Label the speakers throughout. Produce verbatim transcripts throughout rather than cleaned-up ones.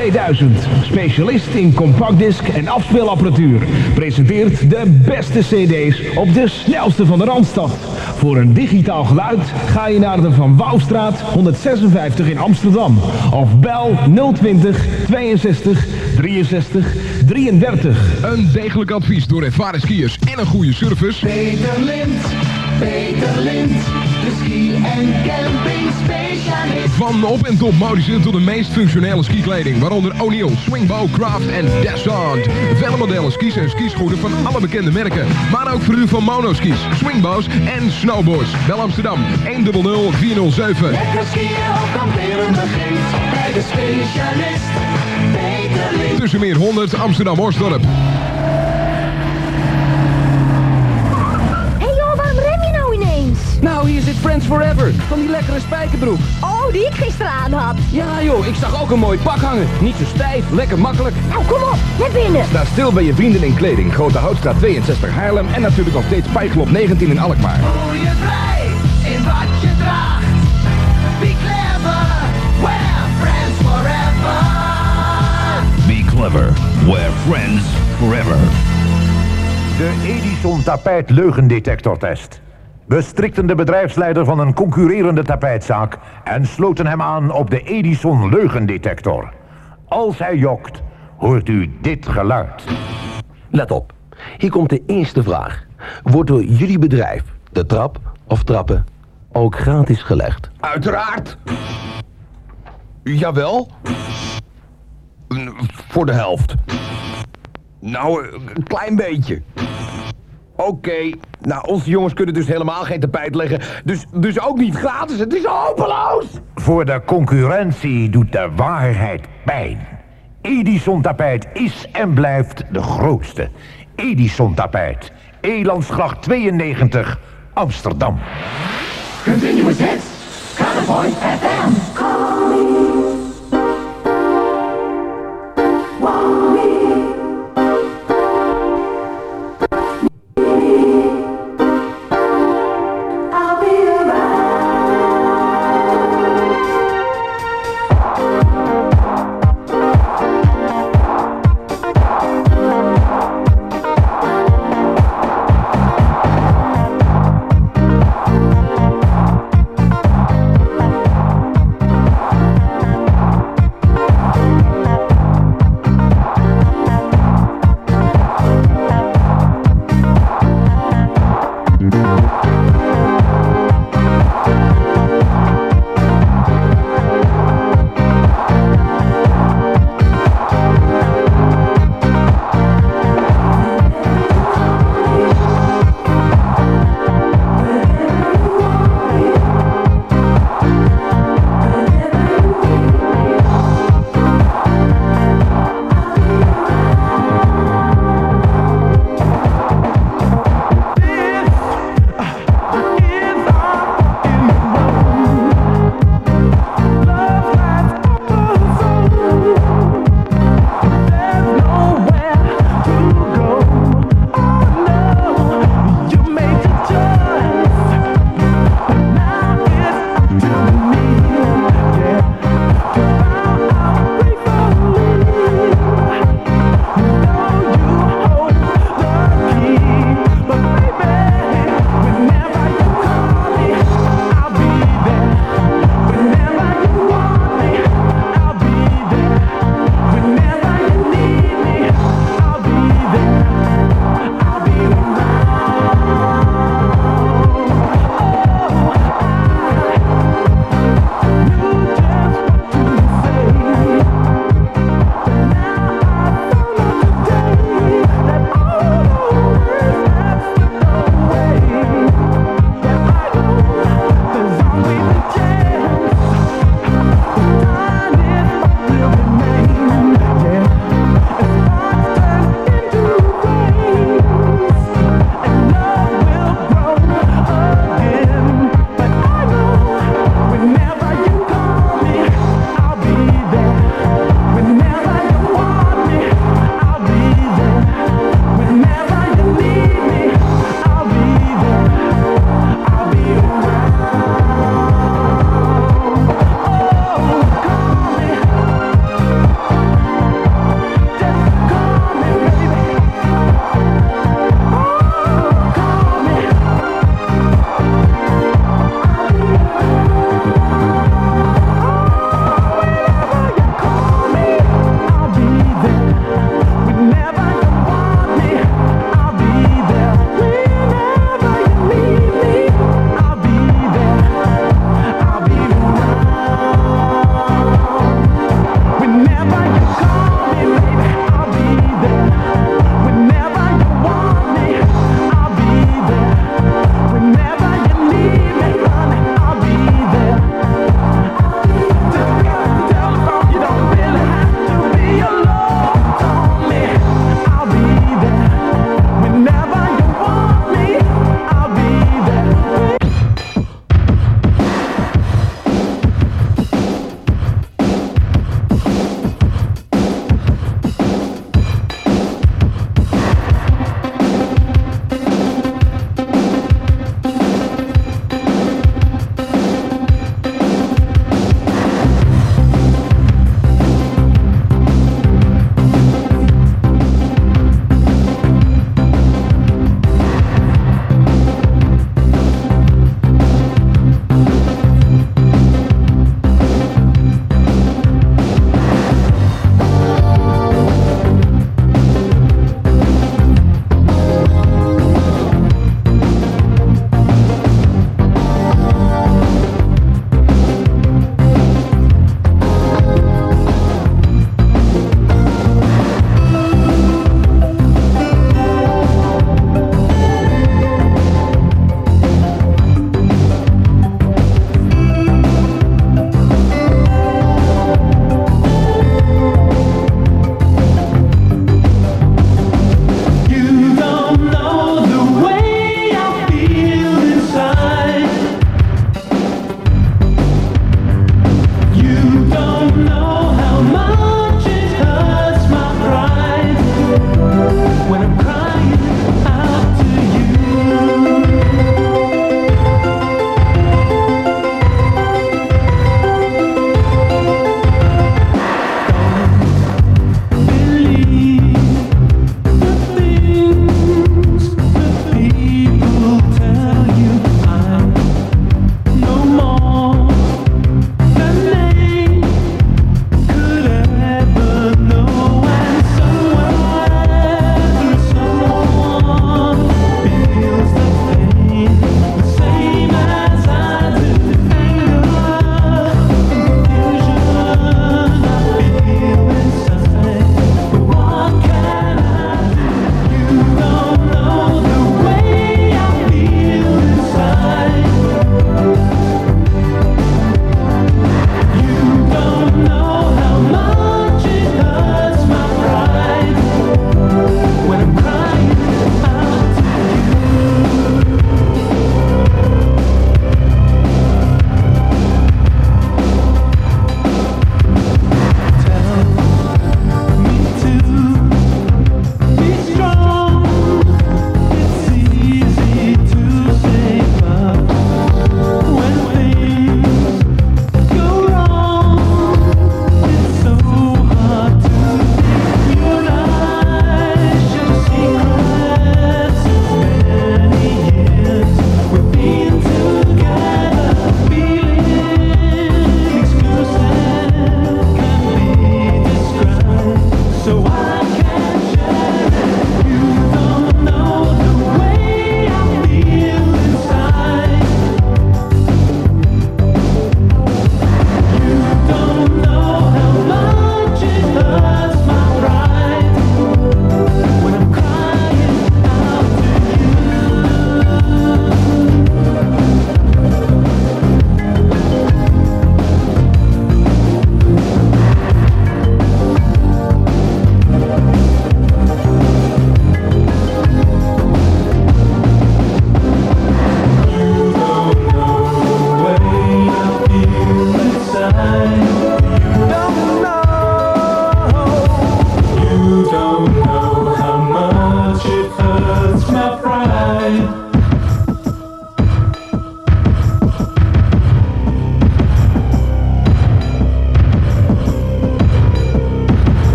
Speaker 1: tweeduizend. Specialist in compactdisc en afspeelapparatuur. Presenteert de beste cd's op de snelste van de Randstad. Voor een digitaal geluid ga je naar de Van Wouwstraat honderdzesenvijftig in Amsterdam. Of bel nul twintig tweeënzestig drieënzestig drieëndertig.
Speaker 2: Een degelijk advies door ervaren skiers en een goede service.
Speaker 3: Peter Lint, Peter Lint, de ski- en camping specialist.
Speaker 2: Van op- en top modische tot de meest functionele skikleding, waaronder O'Neill, Swingbow, Craft en Descent. Vele modellen skis en skischoenen van alle bekende merken, maar ook voor u van monoskis, swingbows en snowboards. Bel Amsterdam één nul nul vier nul zeven.
Speaker 3: Lekker skiën of kamperen begint bij de specialist. Peter Lint.
Speaker 2: Tussen meer honderd Amsterdam-Horsdorp.
Speaker 4: Nou, hier zit Friends Forever, van die lekkere spijkerbroek.
Speaker 5: Oh, die ik gisteren aan had.
Speaker 4: Ja joh, ik zag ook een mooi pak hangen. Niet zo stijf, lekker makkelijk.
Speaker 5: Nou, kom op, naar binnen.
Speaker 6: Sta stil bij je vrienden in kleding. Grote Houtstraat tweeënzestig Haarlem en natuurlijk nog steeds Pijgelop negentien in Alkmaar.
Speaker 3: Voel je vrij in wat je draagt. Be clever, wear friends forever.
Speaker 7: Be clever, wear friends forever.
Speaker 8: De Edison tapijt leugendetectortest. We strikten de bedrijfsleider van een concurrerende tapijtzaak en sloten hem aan op de Edison leugendetector. Als hij jokt, hoort u dit geluid.
Speaker 9: Let op, hier komt de eerste vraag. Wordt door jullie bedrijf de trap of trappen ook gratis gelegd?
Speaker 6: Uiteraard. Jawel. Voor de helft. Nou, een klein beetje. Oké, okay. Nou, onze jongens kunnen dus helemaal geen tapijt leggen. Dus, dus ook niet gratis, het is hopeloos!
Speaker 8: Voor de concurrentie doet de waarheid pijn. Edison tapijt is en blijft de grootste. Edison tapijt. Elandsgracht tweeënnegentig, Amsterdam.
Speaker 3: Continuous hits, Counterpoint F M. Call me. Want me.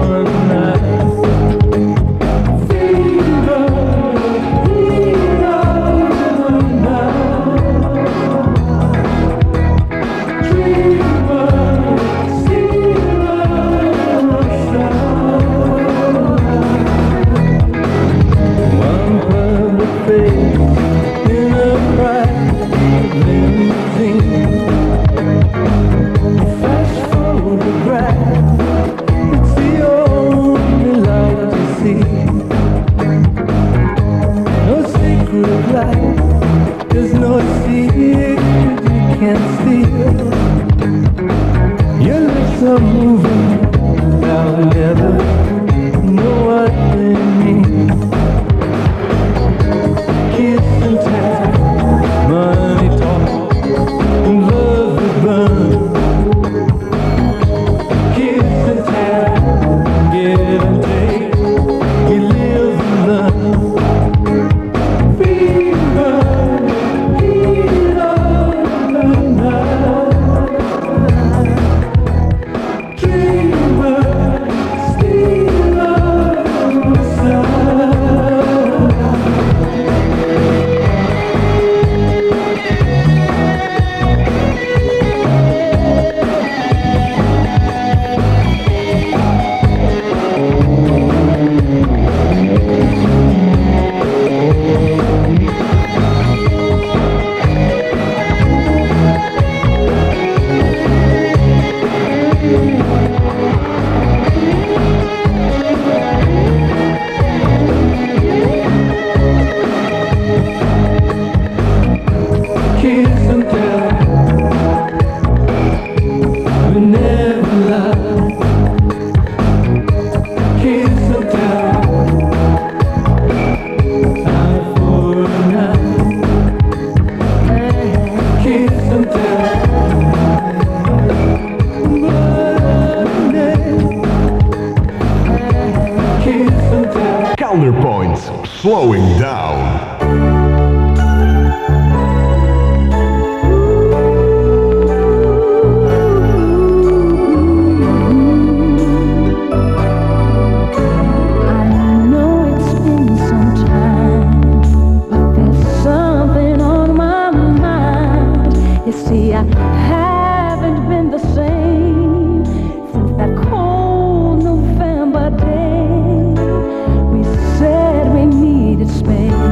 Speaker 10: slowing down.
Speaker 11: See, I haven't been the same since that cold November day. We said we needed space.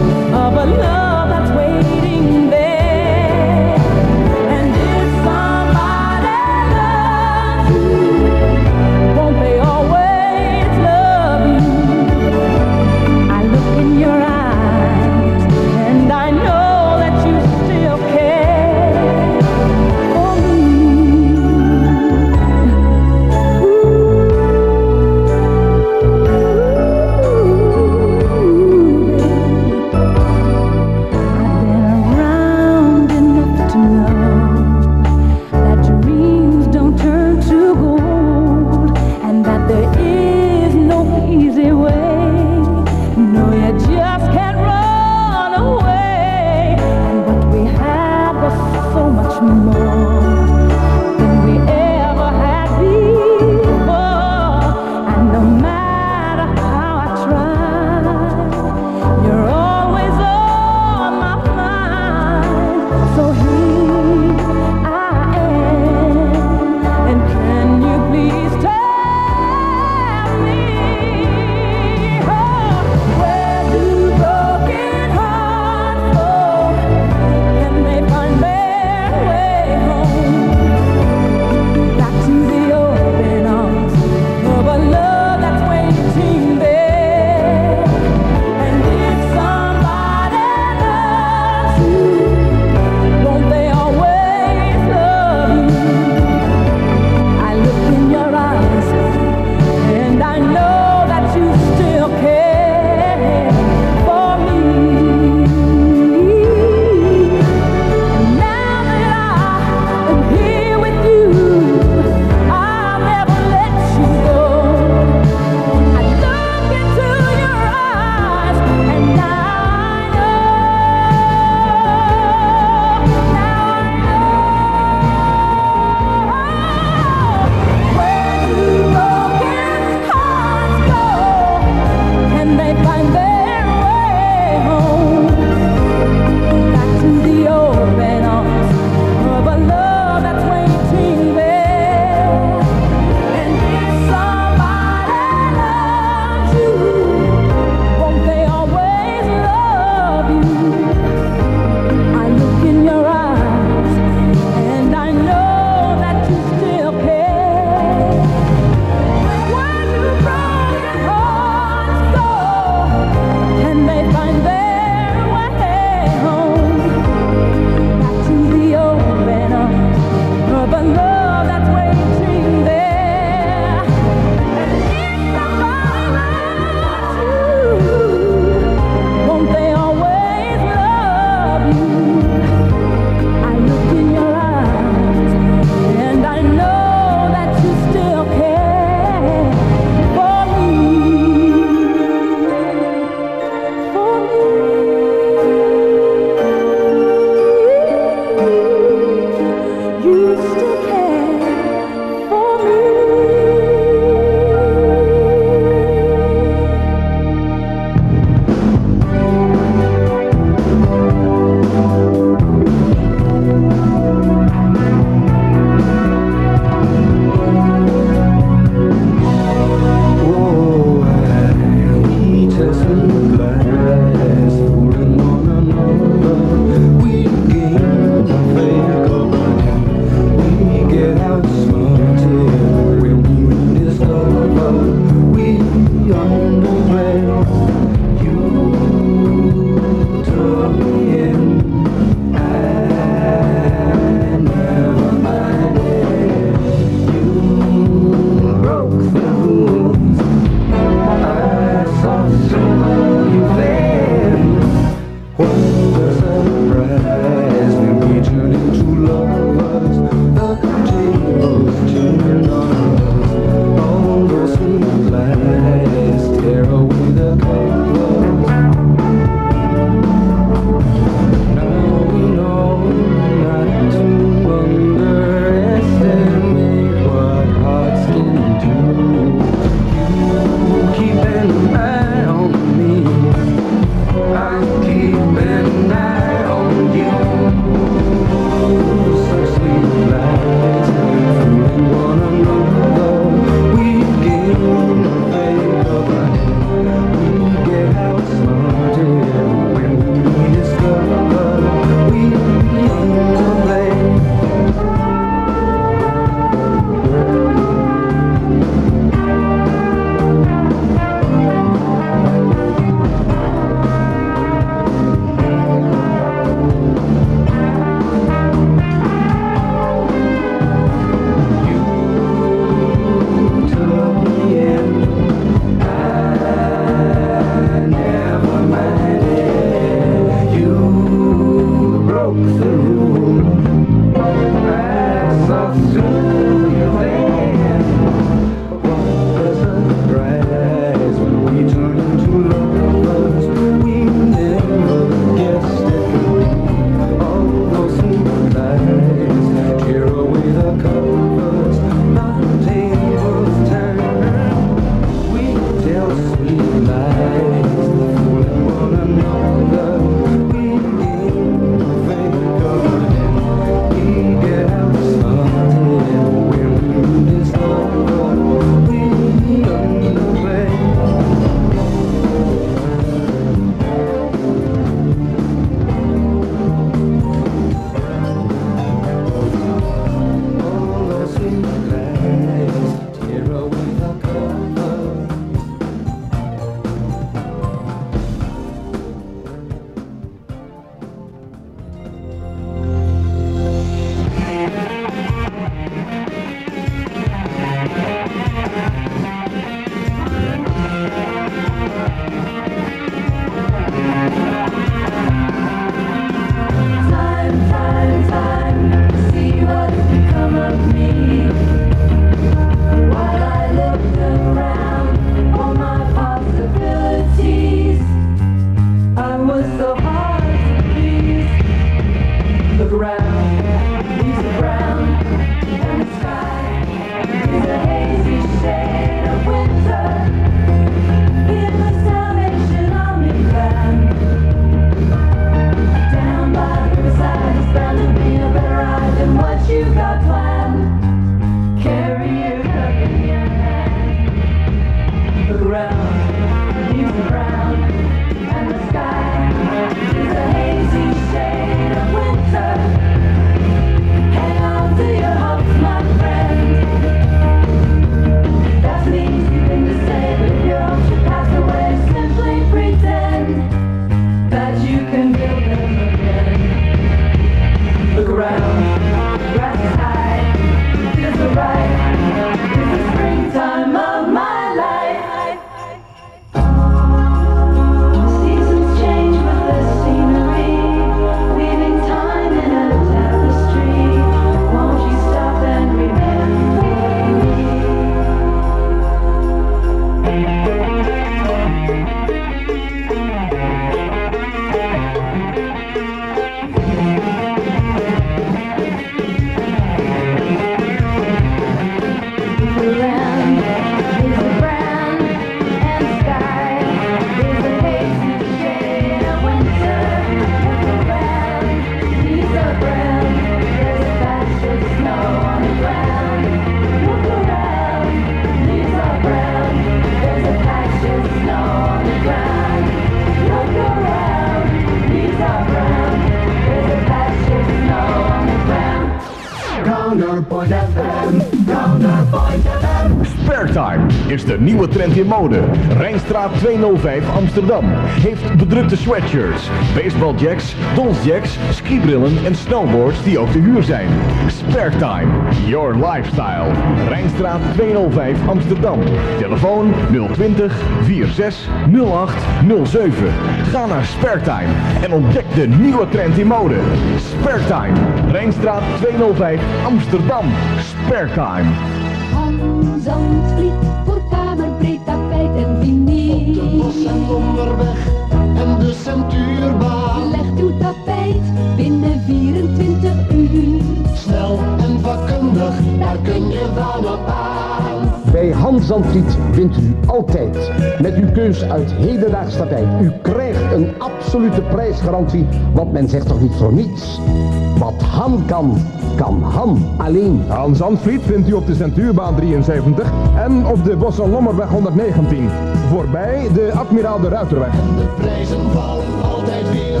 Speaker 1: Sparetime is de nieuwe trend in mode. Rijnstraat tweehonderdvijf Amsterdam heeft bedrukte sweatshirts, baseballjacks, donsjacks, skibrillen en snowboards die ook te huur zijn. Sparetime, your lifestyle. Rijnstraat tweehonderdvijf Amsterdam. Telefoon nul twintig, vierenzestig, nul acht, nul zeven. Ga naar Sparetime en ontdek de nieuwe trend in mode. Sparetime, Rijnstraat tweehonderdvijf Amsterdam. Sparetime.
Speaker 11: Hans Zandvliet voor kamerbreed tapijt en vinyl.
Speaker 3: Op de bos en onderweg en de centuurbaan.
Speaker 11: Legt uw tapijt binnen vierentwintig uur.
Speaker 3: Snel en vakkundig, daar kun je wel op aan.
Speaker 4: Bij Hans Zandvliet wint u altijd met uw keus uit hedendaags tapijt. U krijgt een absolute prijsgarantie, want men zegt toch niet voor niets. Wat Han kan, kan Han alleen.
Speaker 2: Hans Zandvliet vindt u op de Centuurbaan drieënzeventig en op de Bos en Lommerweg honderddegentien. Voorbij de Admiraal de Ruiterweg.
Speaker 3: En de prijzen vallen altijd weer.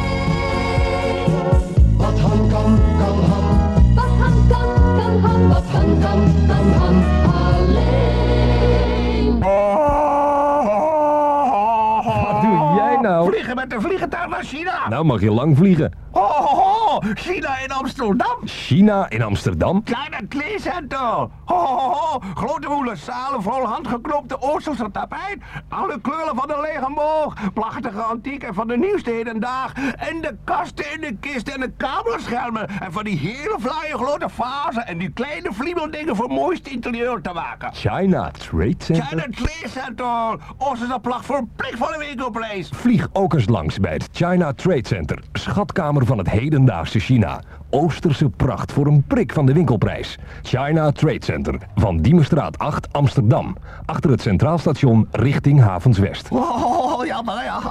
Speaker 3: Wat Han kan, kan Han.
Speaker 11: Wat Han kan, kan Han.
Speaker 3: Wat Han kan, kan Han alleen.
Speaker 9: Wat doe jij nou?
Speaker 6: Vliegen met de vliegtuig naar China.
Speaker 9: Nou mag je lang vliegen.
Speaker 6: Ho, ho, ho, China in Amsterdam.
Speaker 9: China in Amsterdam?
Speaker 6: Kleine kleedcenter. Ho, ho, ho, grote woele zalen vol handgeknoopte Oosterse tapijt. Alle kleuren van de regenboog. Prachtige antiek en van de nieuwste hedendaag. En de kasten en de kisten en de kamerschermen. En van die hele fraaie grote vazen. En die kleine vliebeldingen voor mooiste interieur te maken.
Speaker 9: China Trade Center?
Speaker 6: China Trade Center. Oosterse placht voor een prikvolle winkelprijs.
Speaker 9: Vlieg ook eens langs bij het China Trade Center. Schatkamer van het hedendaagse China. Oosterse pracht voor een prik van de winkelprijs. China Trade Center. Van Diemenstraat acht, Amsterdam. Achter het Centraal Station richting Havens West.
Speaker 6: Oh, ja, maar ja.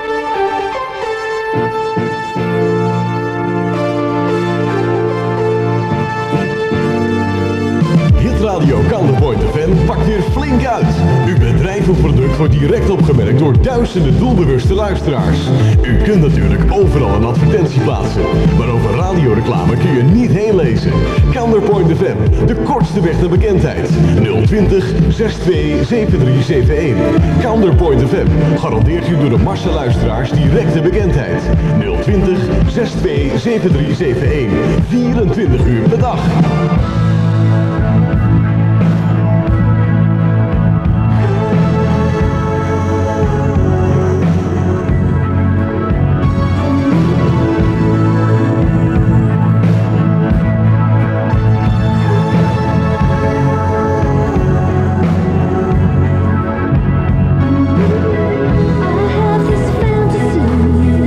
Speaker 10: Hitradio Counterpoint F M pakt weer flink uit. Uw bedrijf of product wordt direct opgemerkt door duizenden doelbewuste luisteraars. U kunt natuurlijk overal een advertentie plaatsen, maar over radioreclame kun je niet heen lezen. Counterpoint F M, de kortste weg naar bekendheid. nul twintig, tweeënzestig, zevenendertig eenenzeventig. Counterpoint F M garandeert u door de massa luisteraars directe bekendheid. nul twintig, tweeënzestig, zevenendertig eenenzeventig. vierentwintig uur per dag.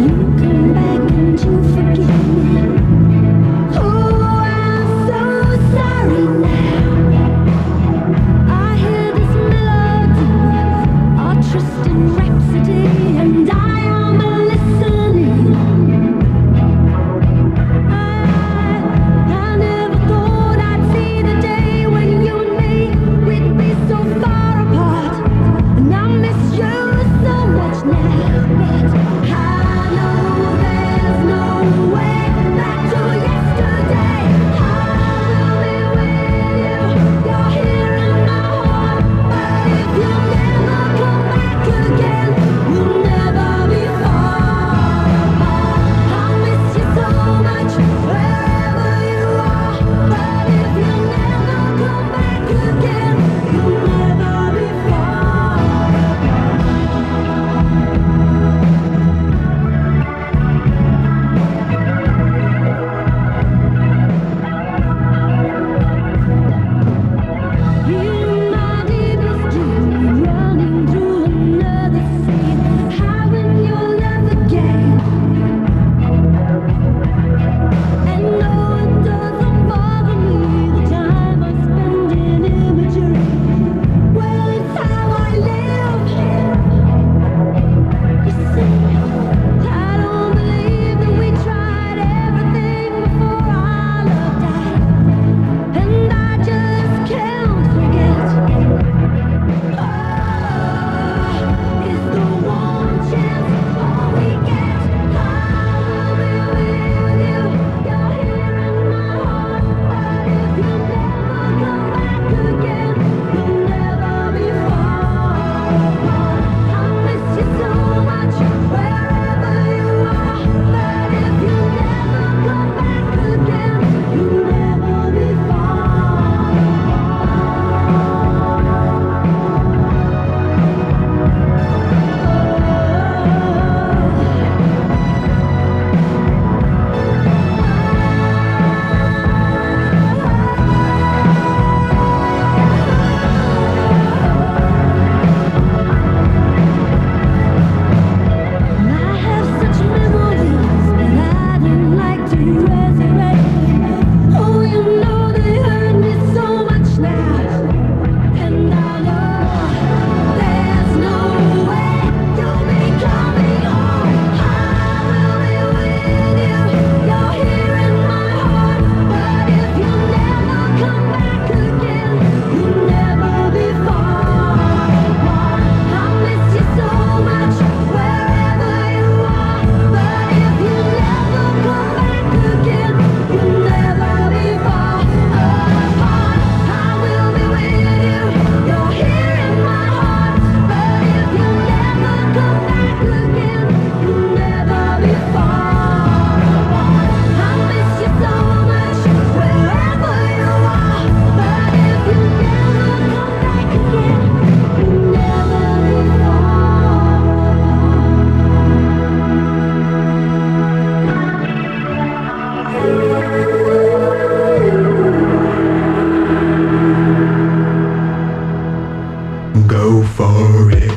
Speaker 11: Oh, I'm so
Speaker 12: Go for it.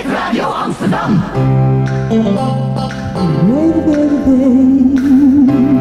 Speaker 3: Amsterdam.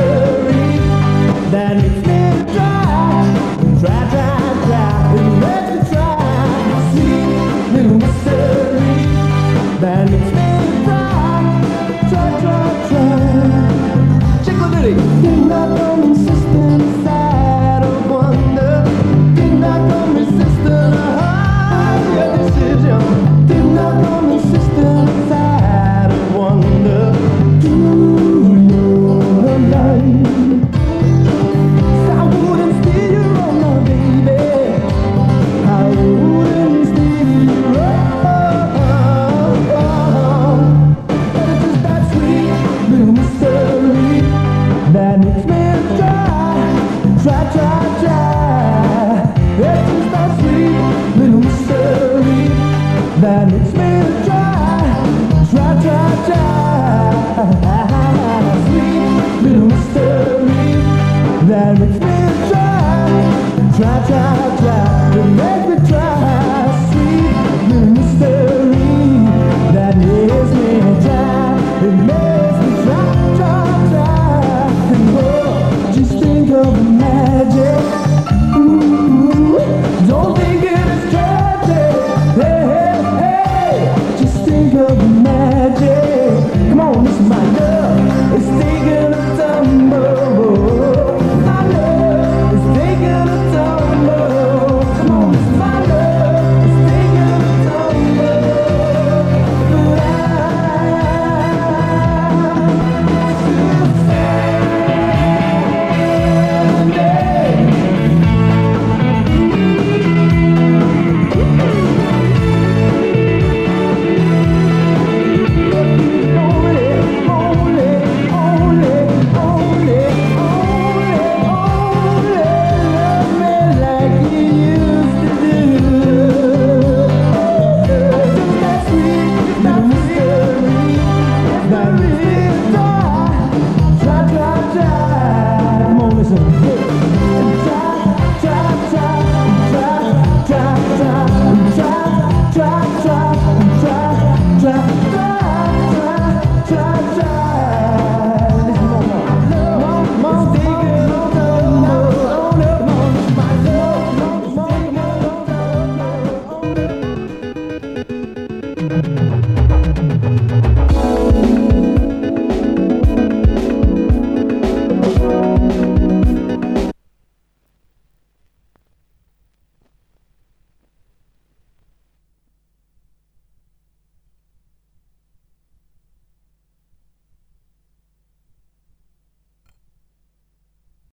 Speaker 3: mystery that makes me try, try, try, try, and let me try. Sweet little mystery that makes me try, try, try, try. Check the lyrics. Did not come insistent inside of wonder. Did not come insistent of your decision. Did not come insistent inside of wonder. Do your life. I wouldn't steal you on my baby. I wouldn't steal you on. But it's just that sweet little mystery that makes me try, try, try, try. It's just that sweet little mystery that makes me try, try, try, try. Sweet little mystery that makes me try, try, try, try. That makes me try. Sweet little mystery that makes me try. It makes me try, try, try. And oh, just think of the magic. Ooh, don't think it is tragic. Hey, hey, hey, just think of the magic. Come on, this is my love. It's taking a tumble. My love is taking a tumble. Come on, this is my love. It's taking a tumble. But I still
Speaker 12: Thank you.